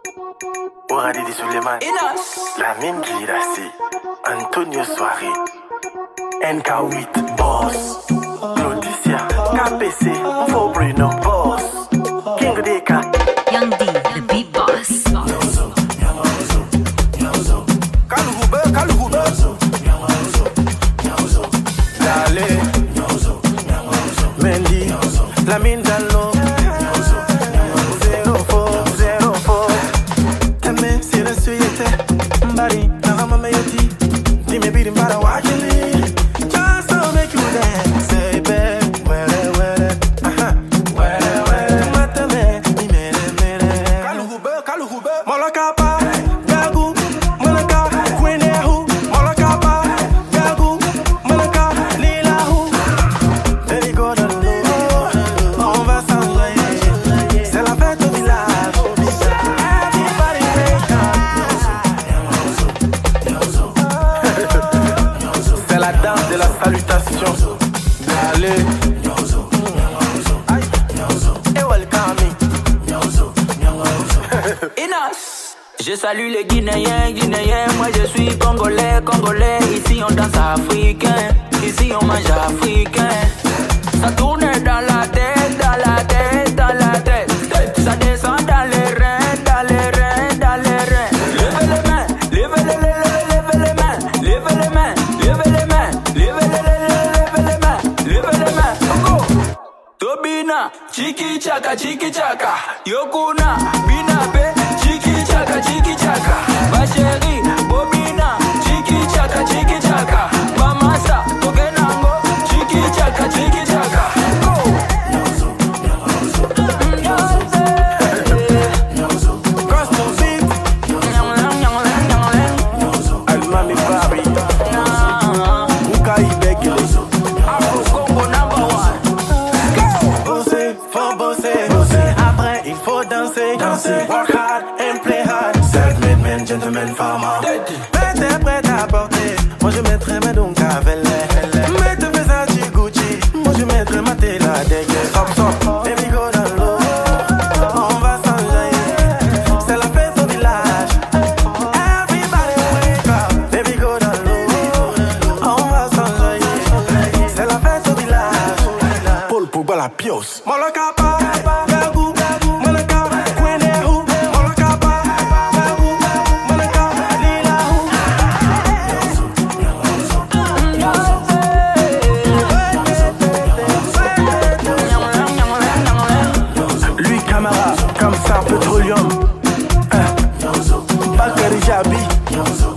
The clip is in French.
Ouradidi Suleiman, Lamine Girassi, Antonio Soirée, NK8 Boss, Claudicia, KPC, Fobrino Boss, King Deka, Young D, the beat boss. Kaluhube, Dale, Mendy, Lamine Dalo, 0404. Tame sira suyete, Mbari, Nahama Mayoti, Dime Bidim Bara Wakili, just to make you dance, say babe, where, Matame, Kaluhube, Molokapa, Gagu, Molaka, Kwenehu, Molokapa, Gagu, Molaka, Lilahu, Baby go dans l'eau, on va s'envoyer, c'est la fête au village, everybody make up. C'est la danse de la salutation, allez, et welcome. Je salue les Guinéens, moi je suis Congolais. Ici on danse africain, ici on mange africain. Ça tourne dans la tête, ça descend dans les reins. Levez les mains, levez les mains. Go. Tobina, chiki chaka, Yokuna, Binabe, chiki chaka. Basheri, Bobina, chiki chaka. Mamasa, Tokenango, chiki chaka. Go. Custom beat, Almami Paris, Bukai Bekele. Afro-Congo #1. Bosser, faut bosser. Après, il faut danser. Work hard and play hard. Self-made man, gentleman, farmer. Prêt à porter. Moi je mettrai mes dons Cavelle. Mette Versace Gucci. Moi je mettrai ma télé à dégueu. Stop. Baby go dans l'eau. On va s'enjailler. C'est la fête au village. Everybody wake up. Baby go dans l'eau. On va s'enjailler. C'est la fête au village. Paul Pogba la pios. Molokapa, Gagu, Molaka, Kwenehu, Molokapa, Gagu, Molaka, Lilahu. Lui Camara, comme ça Petroleum. Bakary Jabi.